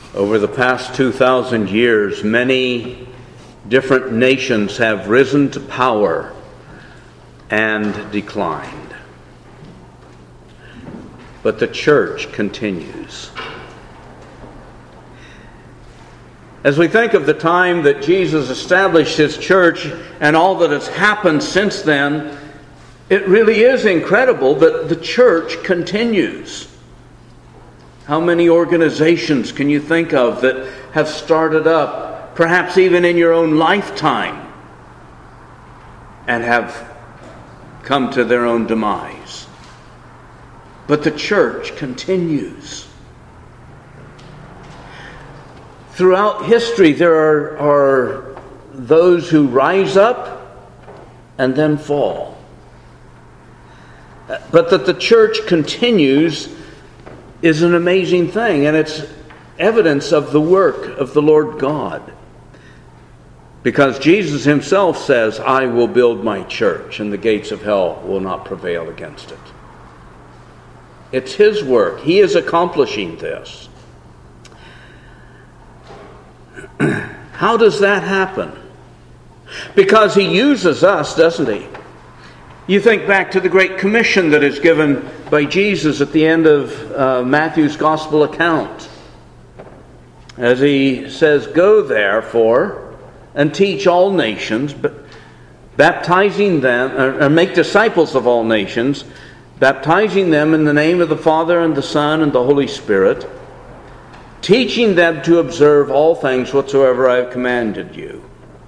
Over the past 2,000 years, many different nations have risen to power and declined. But the church continues. As we think of the time that Jesus established His church and all that has happened since then, it really is incredible that the church continues. How many organizations can you think of that have started up, perhaps even in your own lifetime, and have come to their own demise? But the church continues. Throughout history, there are those who rise up and then fall. But that the church continues is an amazing thing, and it's evidence of the work of the Lord God. Because Jesus Himself says, "I will build my church, and the gates of hell will not prevail against it." It's His work. He is accomplishing this. How does that happen? Because He uses us, doesn't He? You think back to the Great Commission that is given by Jesus at the end of Matthew's Gospel account. As He says, "Go therefore and teach all nations, baptizing them, or make disciples of all nations, baptizing them in the name of the Father and the Son and the Holy Spirit, teaching them to observe all things whatsoever I have commanded you."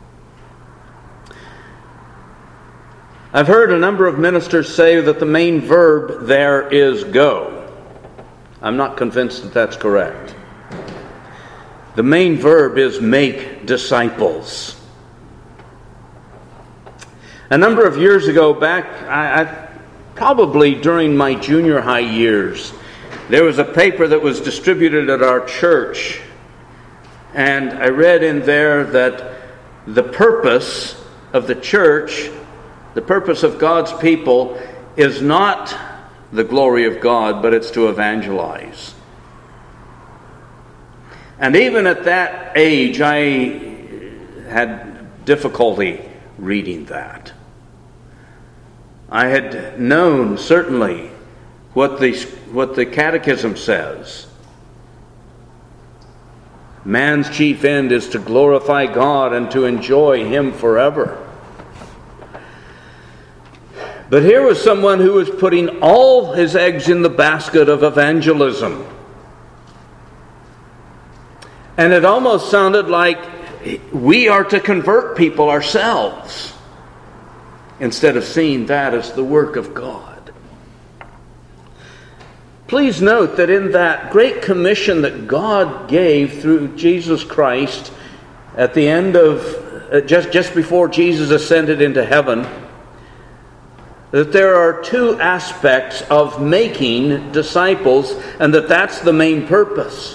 I've heard a number of ministers say that the main verb there is go. I'm not convinced that that's correct. The main verb is make disciples. A number of years ago, probably during my junior high years, there was a paper that was distributed at our church, and I read in there that the purpose of the church, the purpose of God's people, is not the glory of God, but it's to evangelize. And even at that age, I had difficulty reading that. I had known, certainly, what the Catechism says. Man's chief end is to glorify God and to enjoy Him forever. But here was someone who was putting all his eggs in the basket of evangelism. And it almost sounded like we are to convert people ourselves, instead of seeing that as the work of God. Please note that in that great commission that God gave through Jesus Christ at the end of, just before Jesus ascended into heaven, that there are two aspects of making disciples, and that's the main purpose.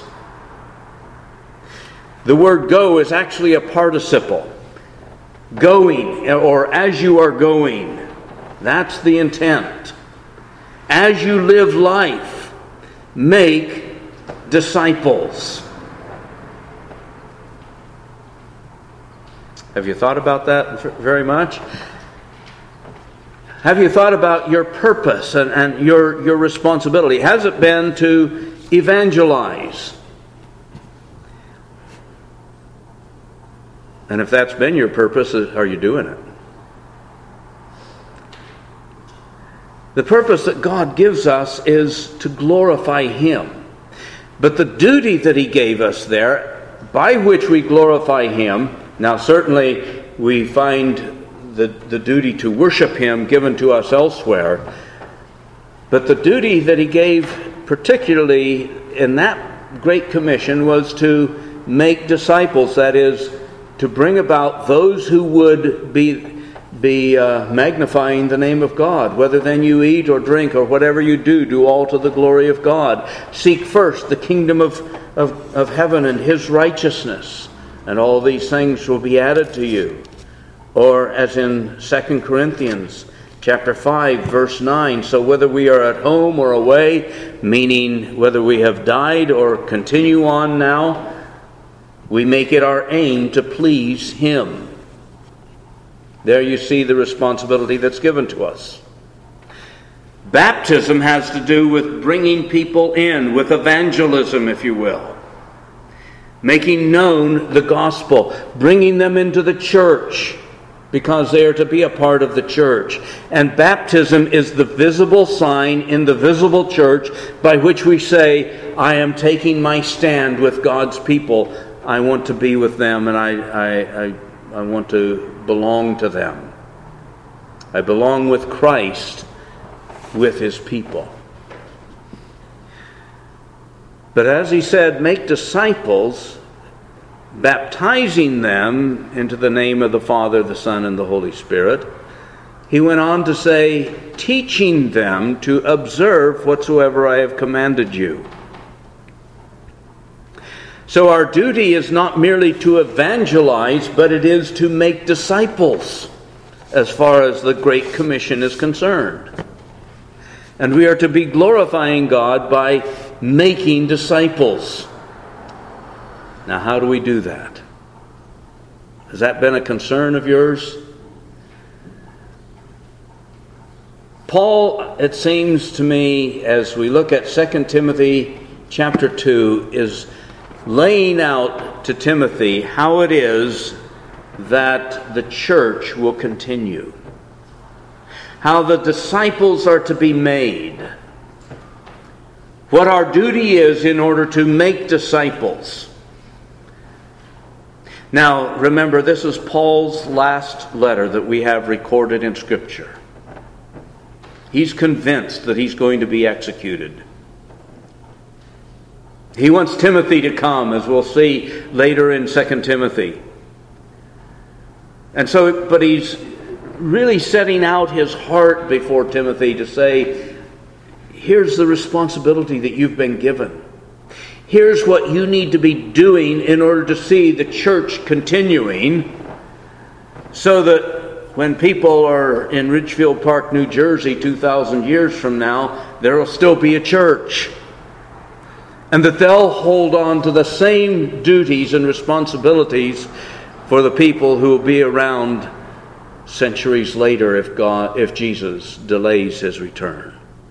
The word go is actually a participle. Going, or as you are going. That's the intent. As you live life, make disciples. Have you thought about that very much? Have you thought about your purpose and your responsibility? Has it been to evangelize? And if that's been your purpose, are you doing it? The purpose that God gives us is to glorify Him. But the duty that He gave us there, by which we glorify Him, now certainly we find the duty to worship Him given to us elsewhere, but the duty that He gave particularly in that Great Commission was to make disciples, that is, to bring about those who would be magnifying the name of God. Whether then you eat or drink or whatever you do all to the glory of God. Seek first the kingdom of heaven and His righteousness, and all these things will be added to you. Or as in 2 Corinthians chapter 5, verse 9, so whether we are at home or away, meaning whether we have died or continue on now, We make it our aim to please Him. There you see the responsibility that's given to us. Baptism has to do with bringing people in, with evangelism, if you will. Making known the gospel, bringing them into the church, because they are to be a part of the church. And baptism is the visible sign in the visible church by which we say, I am taking my stand with God's people. I want to be with them, and I want to belong to them. I belong with Christ, with His people. But as He said, make disciples, baptizing them into the name of the Father, the Son, and the Holy Spirit. He went on to say, teaching them to observe whatsoever I have commanded you. So our duty is not merely to evangelize, but it is to make disciples, as far as the Great Commission is concerned. And we are to be glorifying God by making disciples. Now, how do we do that? Has that been a concern of yours? Paul, it seems to me, as we look at 2 Timothy chapter 2, is laying out to Timothy how it is that the church will continue. How the disciples are to be made. What our duty is in order to make disciples. Now, remember, this is Paul's last letter that we have recorded in Scripture. He's convinced that he's going to be executed. He wants Timothy to come, as we'll see later in 2 Timothy. And so, but he's really setting out his heart before Timothy to say, here's the responsibility that you've been given. Here's what you need to be doing in order to see the church continuing, so that when people are in Ridgefield Park, New Jersey, 2,000 years from now, there will still be a church. And that they'll hold on to the same duties and responsibilities for the people who will be around centuries later if Jesus delays His return.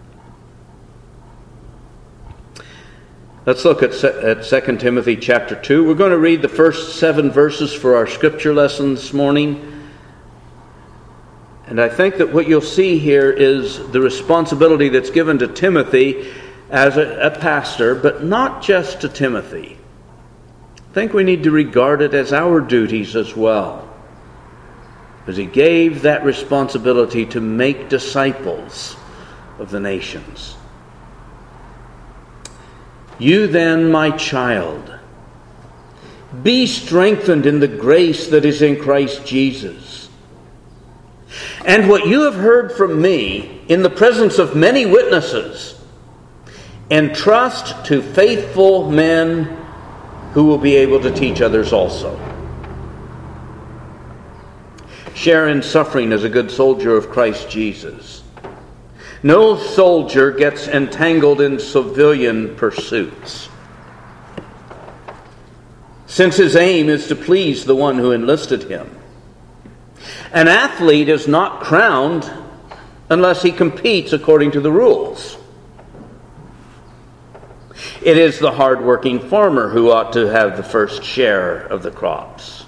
Let's look at 2 Timothy chapter 2. We're going to read the first 7 verses for our scripture lesson this morning. And I think that what you'll see here is the responsibility that's given to Timothy as a pastor, but not just to Timothy. I think we need to regard it as our duties as well. Because he gave that responsibility to make disciples of the nations. You then, my child, be strengthened in the grace that is in Christ Jesus. And what you have heard from me in the presence of many witnesses, entrust to faithful men who will be able to teach others also. Share in suffering as a good soldier of Christ Jesus. No soldier gets entangled in civilian pursuits, since his aim is to please the one who enlisted him. An athlete is not crowned unless he competes according to the rules. It is the hard-working farmer who ought to have the first share of the crops.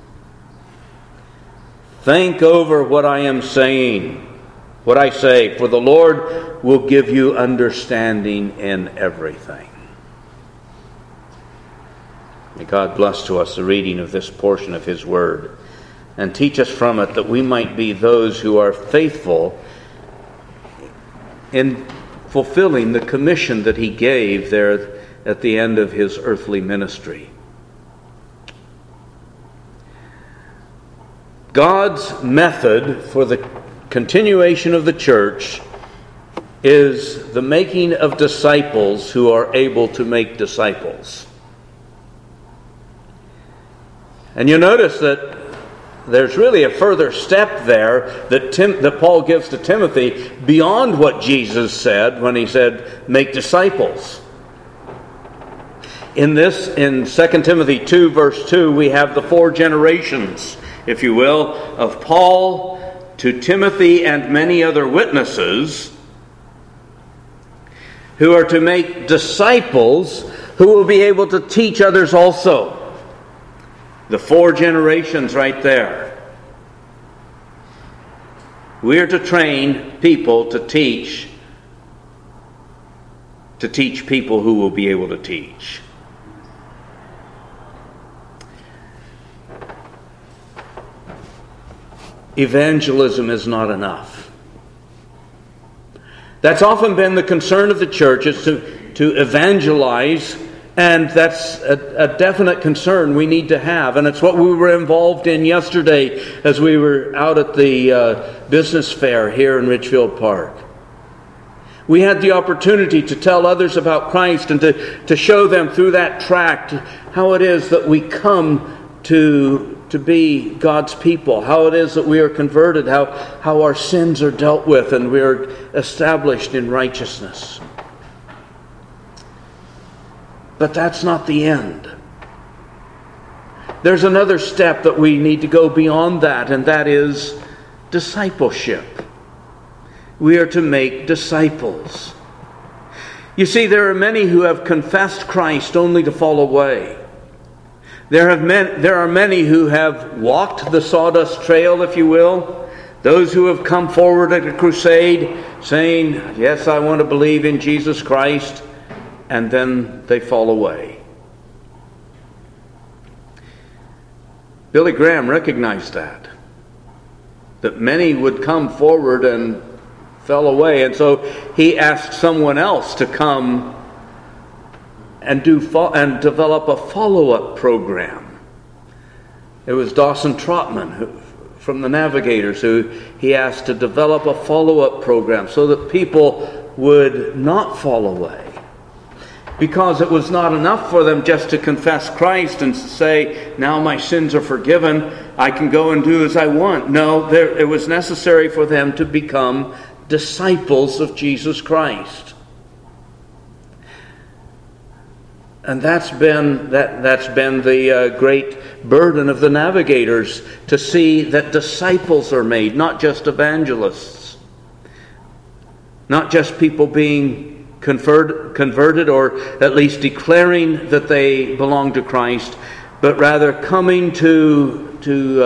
Think over what I am saying, what I say, for the Lord will give you understanding in everything. May God bless to us the reading of this portion of His Word, and teach us from it that we might be those who are faithful in fulfilling the commission that He gave there at the end of His earthly ministry. God's method for the continuation of the church is the making of disciples who are able to make disciples. And you notice that there's really a further step there that Paul gives to Timothy beyond what Jesus said when He said, make disciples. In 2 Timothy 2, verse 2, we have the 4 generations, if you will, of Paul to Timothy and many other witnesses who are to make disciples who will be able to teach others also. The 4 generations right there. We are to train people to teach people who will be able to teach. Evangelism is not enough. That's often been the concern of the church, is to evangelize, and that's a definite concern we need to have. And it's what we were involved in yesterday as we were out at the business fair here in Ridgefield Park. We had the opportunity to tell others about Christ and to show them through that tract how it is that we come to be God's people, how it is that we are converted, how our sins are dealt with and we are established in righteousness. But that's not the end. There's another step that we need to go beyond that, and that is discipleship. We are to make disciples. You see, there are many who have confessed Christ only to fall away. There are many who have walked the sawdust trail, if you will. Those who have come forward at a crusade saying, yes, I want to believe in Jesus Christ, and then they fall away. Billy Graham recognized that many would come forward and fell away, and so he asked someone else to come and develop a follow-up program. It was Dawson Trotman from the Navigators who he asked to develop a follow-up program so that people would not fall away. Because it was not enough for them just to confess Christ and say, now my sins are forgiven, I can go and do as I want. No, it was necessary for them to become disciples of Jesus Christ. And that's been the great burden of the Navigators, to see that disciples are made, not just evangelists, not just people being converted or at least declaring that they belong to Christ, but rather coming to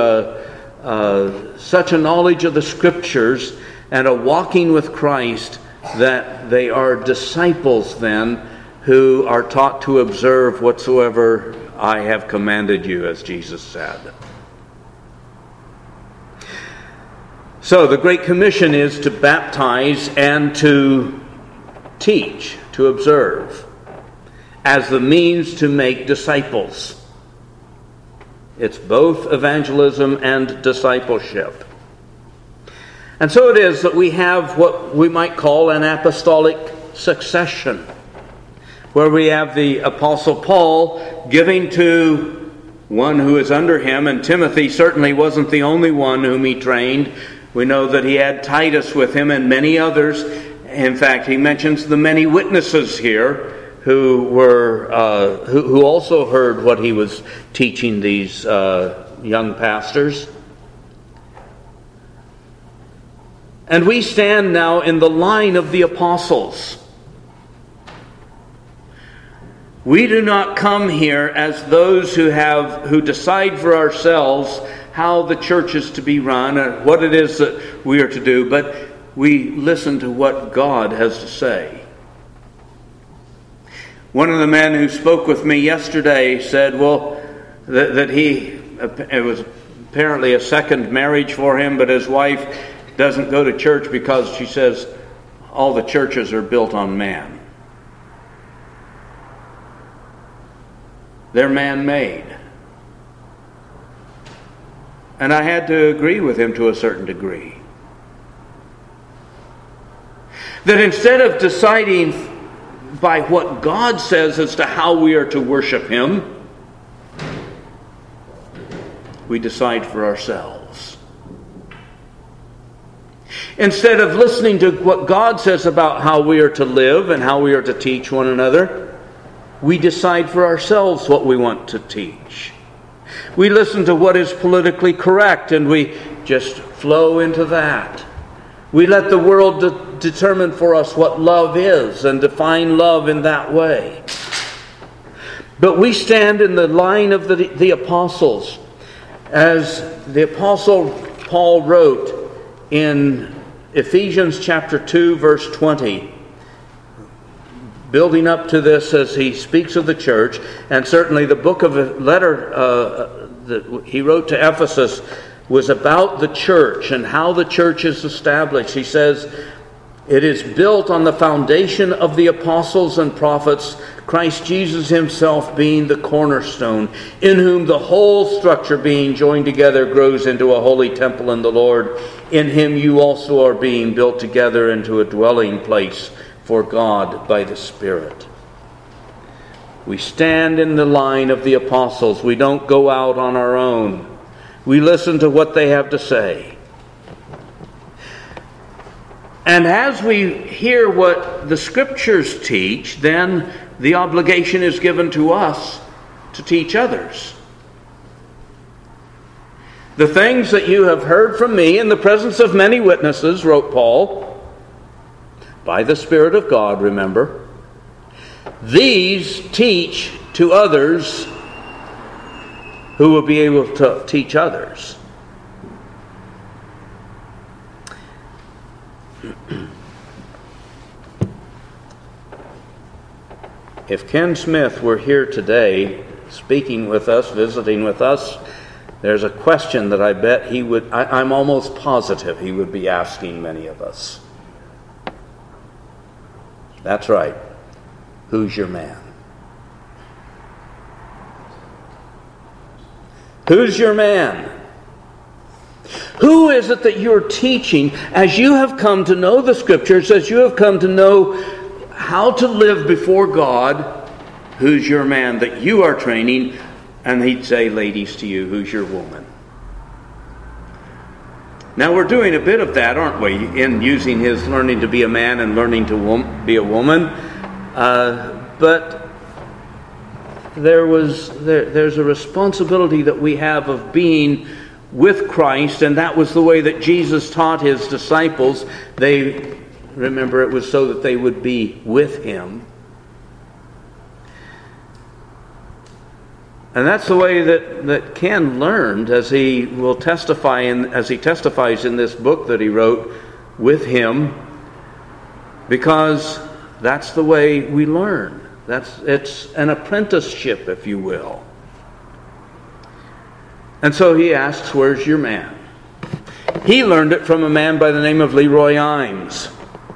such a knowledge of the Scriptures and a walking with Christ that they are disciples then, who are taught to observe whatsoever I have commanded you, as Jesus said. So the Great Commission is to baptize and to teach, to observe, as the means to make disciples. It's both evangelism and discipleship. And so it is that we have what we might call an apostolic succession, where we have the Apostle Paul giving to one who is under him, and Timothy certainly wasn't the only one whom he trained. We know that he had Titus with him and many others. In fact, he mentions the many witnesses here who also heard what he was teaching these young pastors. And we stand now in the line of the apostles. We do not come here as those who decide for ourselves how the church is to be run and what it is that we are to do, but we listen to what God has to say. One of the men who spoke with me yesterday said, that it was apparently a second marriage for him, but his wife doesn't go to church because she says all the churches are built on man. They're man-made. And I had to agree with him to a certain degree. That instead of deciding by what God says as to how we are to worship Him, we decide for ourselves. Instead of listening to what God says about how we are to live and how we are to teach one another, we decide for ourselves what we want to teach. We listen to what is politically correct and we just flow into that. We let the world determine for us what love is and define love in that way. But we stand in the line of the apostles. As the apostle Paul wrote in Ephesians chapter 2, verse 20, building up to this as he speaks of the church, and certainly the book of a letter that he wrote to Ephesus was about the church and how the church is established. He says, "It is built on the foundation of the apostles and prophets, Christ Jesus himself being the cornerstone, in whom the whole structure being joined together grows into a holy temple in the Lord. In him you also are being built together into a dwelling place for God by the Spirit." We stand in the line of the apostles. We don't go out on our own. We listen to what they have to say. And as we hear what the Scriptures teach, then the obligation is given to us to teach others. "The things that you have heard from me in the presence of many witnesses," wrote Paul, by the Spirit of God, remember, "these teach to others who will be able to teach others." If Ken Smith were here today, speaking with us, visiting with us, there's a question that I bet he would, I'm almost positive he would be asking many of us. That's right. Who's your man? Who's your man? Who is it that you're teaching as you have come to know the Scriptures, as you have come to know how to live before God? Who's your man that you are training? And he'd say, ladies, to you, who's your woman? Now we're doing a bit of that, aren't we? In using his learning to be a man and learning to be a woman. But there's a responsibility that we have of being with Christ, and that was the way that Jesus taught his disciples. Remember, it was so that they would be with him. And that's the way that Ken learned, as he will testify as he testifies in this book that he wrote, with him, because that's the way we learn. It's an apprenticeship, if you will. And so he asks, where's your man? He learned it from a man by the name of Leroy Imes.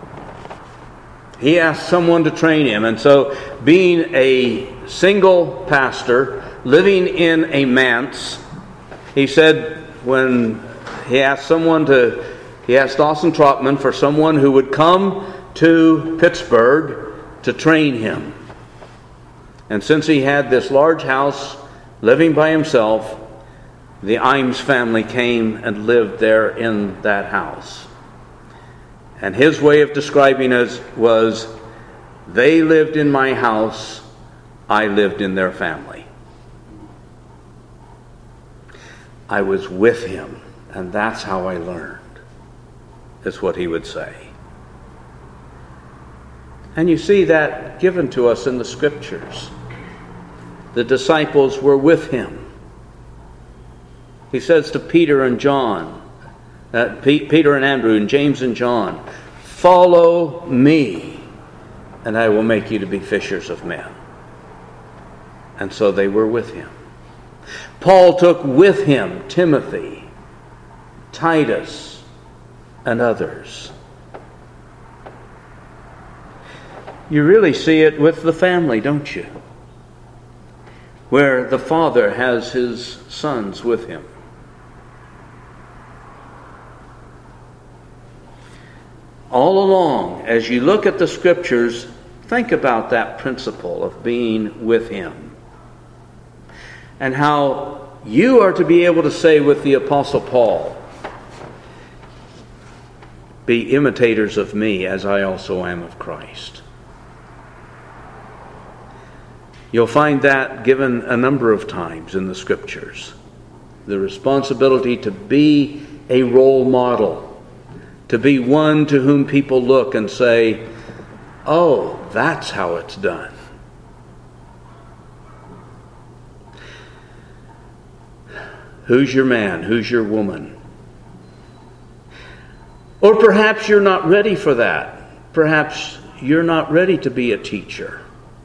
He asked someone to train him. And so, being a single pastor, living in a manse, he said when he asked Dawson Trotman for someone who would come to Pittsburgh to train him. And since he had this large house, living by himself, the Imes family came and lived there in that house. And his way of describing it was, they lived in my house, I lived in their family. I was with him, and that's how I learned, is what he would say. And you see that given to us in the Scriptures. The disciples were with him. He says to Peter and John, Peter and Andrew and James and John, follow me, and I will make you to be fishers of men. And so they were with him. Paul took with him Timothy, Titus, and others. You really see it with the family, don't you? Where the father has his sons with him. All along, as you look at the Scriptures, think about that principle of being with him. And how you are to be able to say with the Apostle Paul, be imitators of me as I also am of Christ. You'll find that given a number of times in the Scriptures. The responsibility to be a role model, to be one to whom people look and say, "Oh, that's how it's done." Who's your man? Who's your woman? Or perhaps you're not ready for that. Perhaps you're not ready to be a teacher.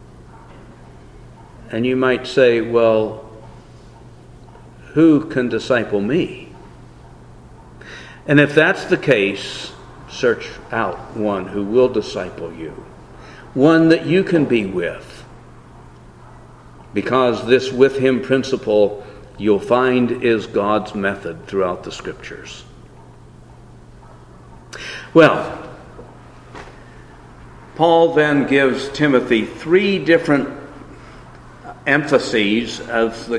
And you might say, well, who can disciple me? And if that's the case, search out one who will disciple you. One that you can be with. Because this with him principle, you'll find, is God's method throughout the Scriptures. Well, Paul then gives Timothy 3 different emphases of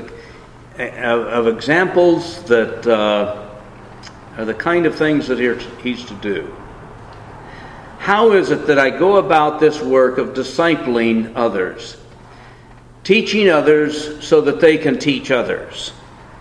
examples that are the kind of things that he's to do. How is it that I go about this work of discipling others? Teaching others so that they can teach others.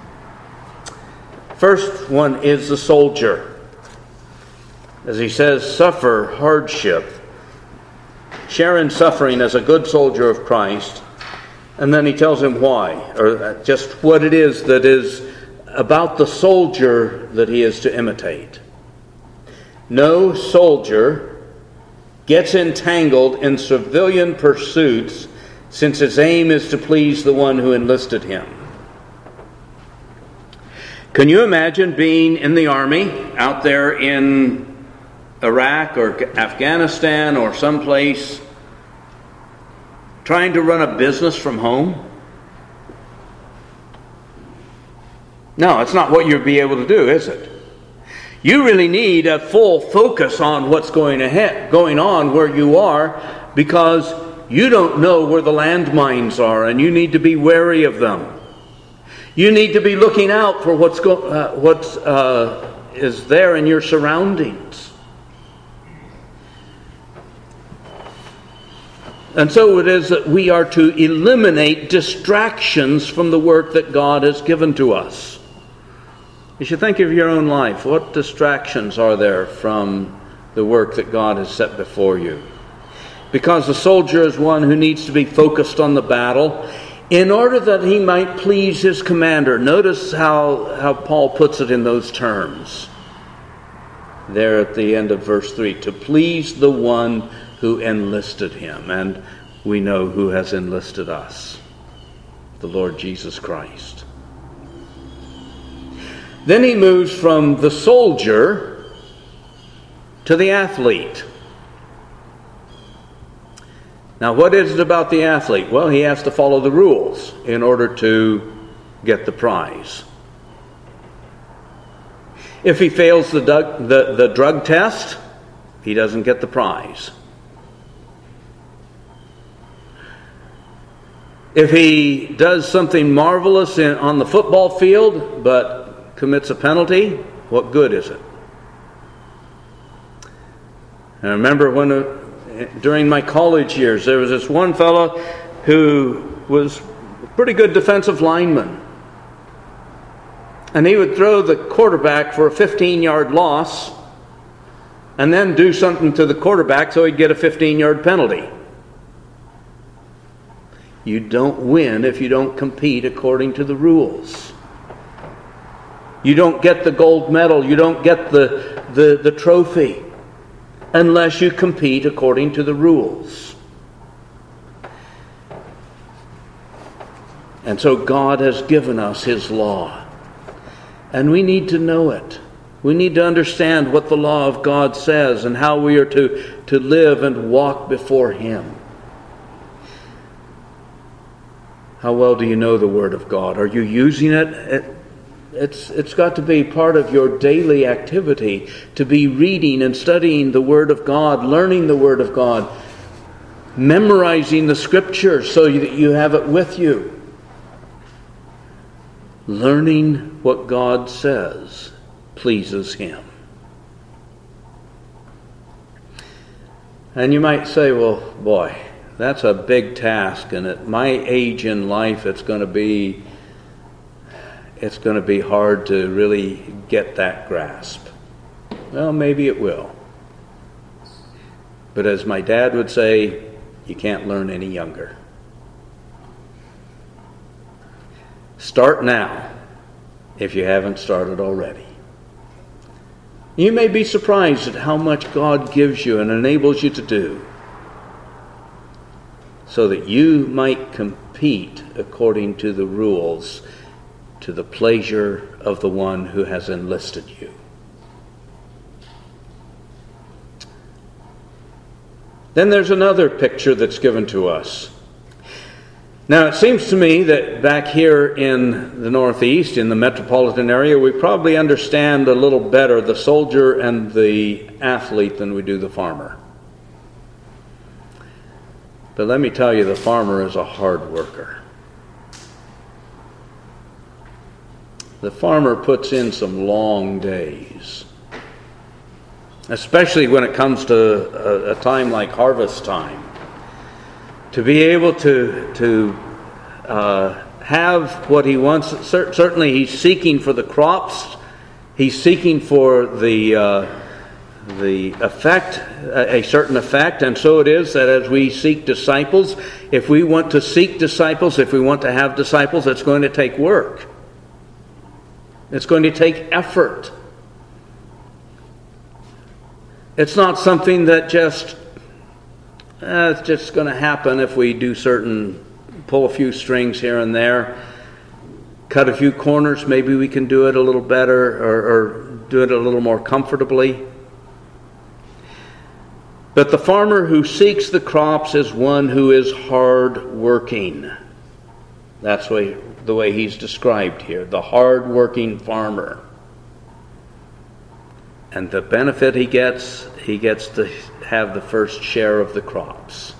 First one is the soldier. As he says, suffer hardship. Share in suffering as a good soldier of Christ. And then he tells him why, or just what it is that is about the soldier that he is to imitate. No soldier gets entangled in civilian pursuits, since his aim is to please the one who enlisted him. Can you imagine being in the army out there in Iraq or Afghanistan or someplace, trying to run a business from home? No, it's not what you'll be able to do, is it? You really need a full focus on what's going on where you are, because you don't know where the landmines are, and you need to be wary of them. You need to be looking out for what is there in your surroundings. And so it is that we are to eliminate distractions from the work that God has given to us. You should think of your own life. What distractions are there from the work that God has set before you? Because the soldier is one who needs to be focused on the battle in order that he might please his commander. Notice how Paul puts it in those terms. There at the end of verse 3, to please the one who enlisted him. And we know who has enlisted us, the Lord Jesus Christ. Then he moves from the soldier to the athlete. Now, what is it about the athlete? Well, he has to follow the rules in order to get the prize. If he fails the drug test, he doesn't get the prize. If he does something marvelous on the football field but commits a penalty, what good is it? I remember during my college years, there was this one fellow who was a pretty good defensive lineman. And he would throw the quarterback for a 15-yard loss and then do something to the quarterback so he'd get a 15-yard penalty. You don't win if you don't compete according to the rules. You don't get the gold medal. You don't get the trophy unless you compete according to the rules. And so God has given us His law. And we need to know it. We need to understand what the law of God says and how we are to live and walk before Him. How well do you know the Word of God? Are you using it? It's got to be part of your daily activity to be reading and studying the Word of God, learning the Word of God, memorizing the Scriptures so that you have it with you. Learning what God says pleases Him. And you might say, well, boy, That's a big task, and at my age in life, it's going to be hard to really get that grasp. Well, maybe it will. But as my dad would say, you can't learn any younger. Start now, if you haven't started already. You may be surprised at how much God gives you and enables you to do, so that you might compete according to the rules, to the pleasure of the one who has enlisted you. Then there's another picture that's given to us. Now, it seems to me that back here in the Northeast, in the metropolitan area, we probably understand a little better the soldier and the athlete than we do the farmer. But let me tell you, the farmer is a hard worker. The farmer puts in some long days, especially when it comes to a time like harvest time. To be able to have what he wants, certainly he's seeking for the crops, he's seeking for the effect, a certain effect, and so it is that as we seek disciples, if we want to seek disciples, if we want to have disciples, it's going to take work. It's going to take effort. It's not something that it's just going to happen if we do pull a few strings here and there, cut a few corners, maybe we can do it a little better or do it a little more comfortably. But the farmer who seeks the crops is one who is hard working. That's the way he's described here, the hard-working farmer. And the benefit he gets to have the first share of the crops.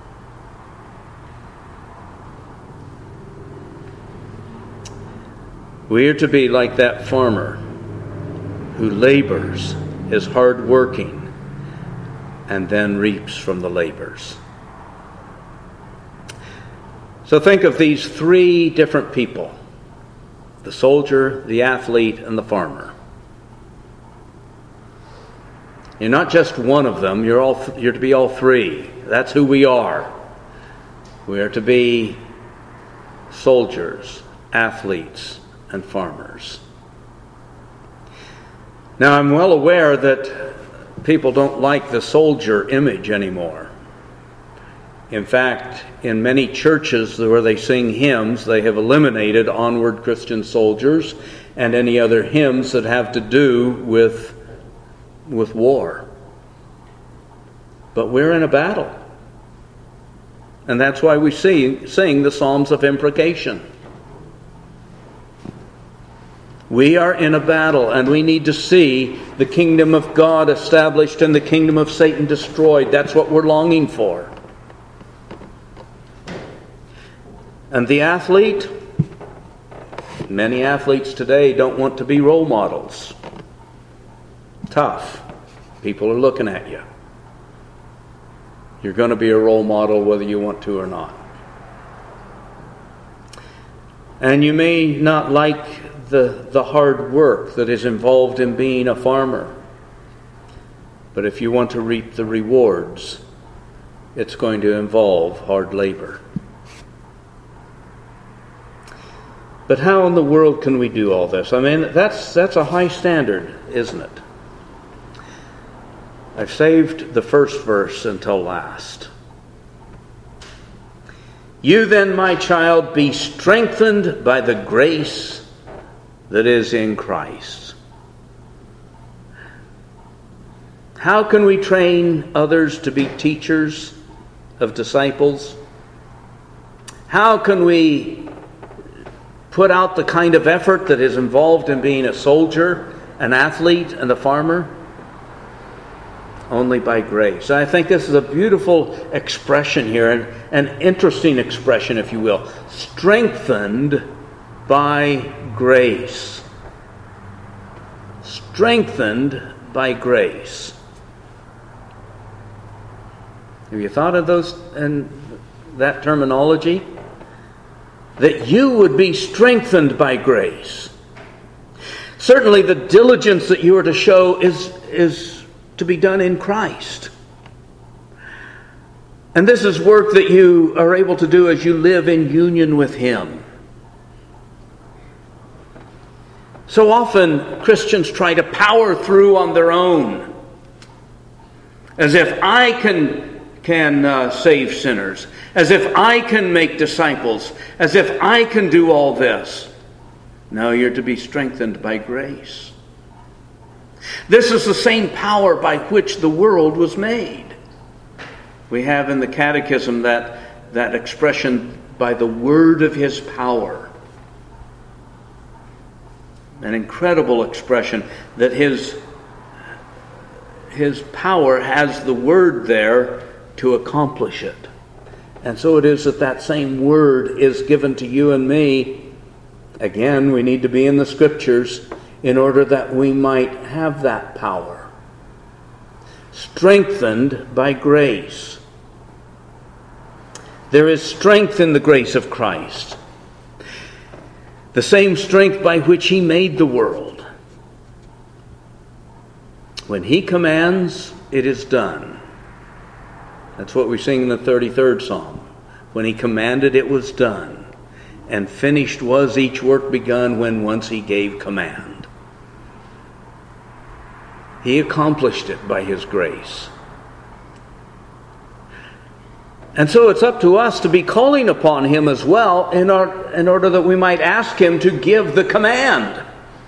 We are to be like that farmer who labors, is hard-working, and then reaps from the labors. So think of these three different people: the soldier, the athlete, and the farmer. You're not just one of them, you're to be all three. That's who we are. We are to be soldiers, athletes, and farmers. Now, I'm well aware that people don't like the soldier image anymore. In fact, in many churches where they sing hymns, they have eliminated "Onward Christian Soldiers" and any other hymns that have to do with war. But we're in a battle. And that's why we sing the Psalms of Imprecation. We are in a battle, and we need to see the kingdom of God established and the kingdom of Satan destroyed. That's what we're longing for. And the athlete, many athletes today don't want to be role models. Tough. People are looking at you. You're going to be a role model whether you want to or not. And you may not like the hard work that is involved in being a farmer. But if you want to reap the rewards, it's going to involve hard labor. But how in the world can we do all this? I mean, that's a high standard, isn't it? I've saved the first verse until last. You then, my child, be strengthened by the grace that is in Christ. How can we train others to be teachers of disciples? How can we put out the kind of effort that is involved in being a soldier, an athlete, and a farmer? Only by grace. I think this is a beautiful expression here, an interesting expression, if you will. Strengthened by grace. Strengthened by grace. Have you thought of those and that terminology? That you would be strengthened by grace. Certainly the diligence that you are to show is to be done in Christ. And this is work that you are able to do as you live in union with Him. So often Christians try to power through on their own, as if I can save sinners, as if I can make disciples, as if I can do all this. No, you're to be strengthened by grace. This is the same power by which the world was made. We have in the Catechism that expression, by the word of His power. An incredible expression that His power has the word there to accomplish it. And so it is that same word is given to you and me. Again, we need to be in the Scriptures in order that we might have that power. Strengthened by grace. There is strength in the grace of Christ. The same strength by which He made the world. When He commands, it is done. That's what we sing in the 33rd Psalm. When He commanded, it was done. And finished was each work begun when once He gave command. He accomplished it by His grace. And so it's up to us to be calling upon Him as well in order that we might ask Him to give the command.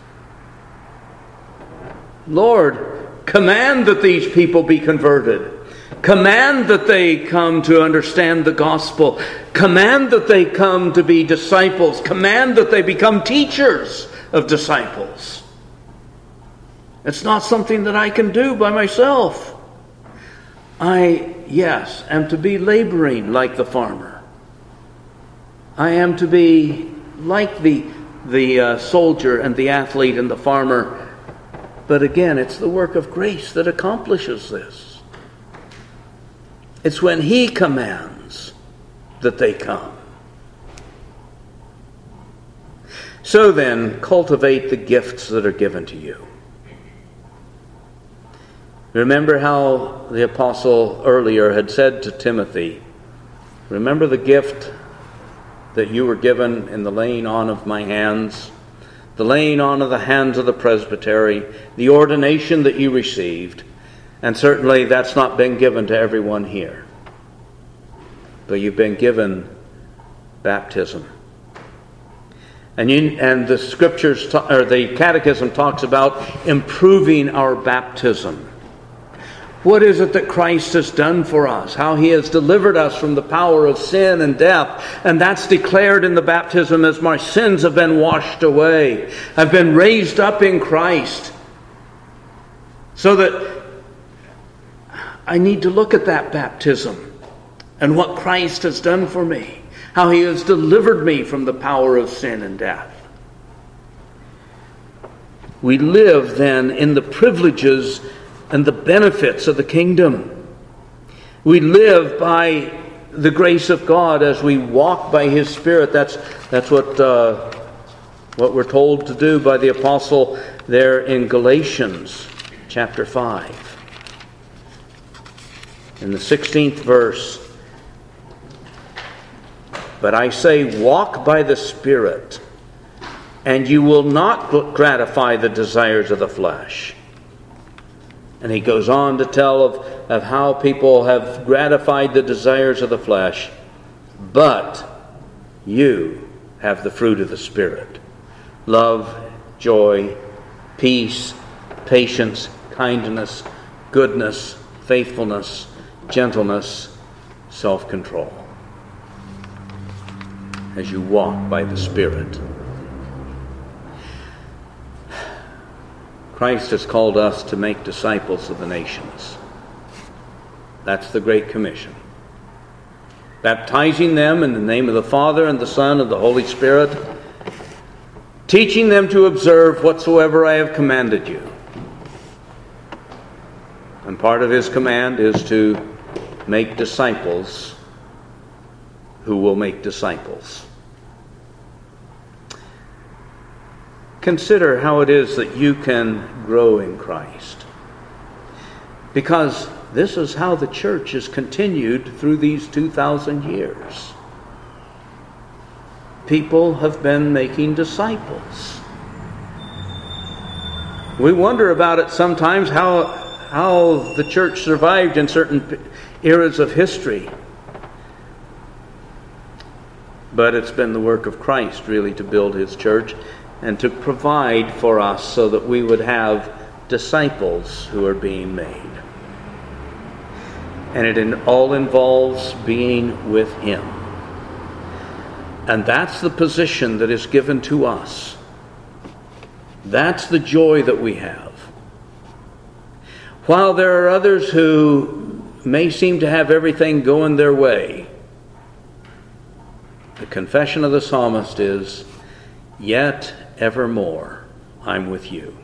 Lord, command that these people be converted. Command that they come to understand the gospel. Command that they come to be disciples. Command that they become teachers of disciples. It's not something that I can do by myself. I am to be laboring like the farmer. I am to be like the soldier and the athlete and the farmer. But again, it's the work of grace that accomplishes this. It's when He commands that they come. So then, cultivate the gifts that are given to you. Remember how the apostle earlier had said to Timothy, remember the gift that you were given in the laying on of my hands, the laying on of the hands of the presbytery, the ordination that you received. And certainly that's not been given to everyone here. But you've been given baptism. And the Scriptures, or the Catechism talks about improving our baptism. What is it that Christ has done for us? How He has delivered us from the power of sin and death. And that's declared in the baptism as my sins have been washed away. I've been raised up in Christ. So that I need to look at that baptism and what Christ has done for me. How He has delivered me from the power of sin and death. We live then in the privileges and the benefits of the kingdom. We live by the grace of God as we walk by His Spirit. That's what we're told to do by the apostle there in Galatians chapter 5. In the 16th verse, but I say, walk by the Spirit, and you will not gratify the desires of the flesh. And he goes on to tell of how people have gratified the desires of the flesh. But you have the fruit of the Spirit. Love, joy, peace, patience, kindness, goodness, faithfulness, gentleness, self-control. As you walk by the Spirit. Christ has called us to make disciples of the nations. That's the Great Commission. Baptizing them in the name of the Father and the Son and the Holy Spirit, teaching them to observe whatsoever I have commanded you. And part of His command is to make disciples who will make disciples. Consider how it is that you can grow in Christ. Because this is how the church has continued through these 2,000 years. People have been making disciples. We wonder about it sometimes, how the church survived in certain eras of history. But it's been the work of Christ, really, to build His church and to provide for us so that we would have disciples who are being made. And it all involves being with Him. And that's the position that is given to us. That's the joy that we have. While there are others who may seem to have everything going their way, the confession of the psalmist is, "Yet evermore I'm with you."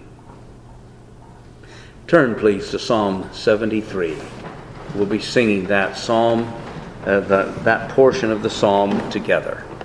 Turn, please, to Psalm 73. We'll be singing that psalm, that portion of the psalm together.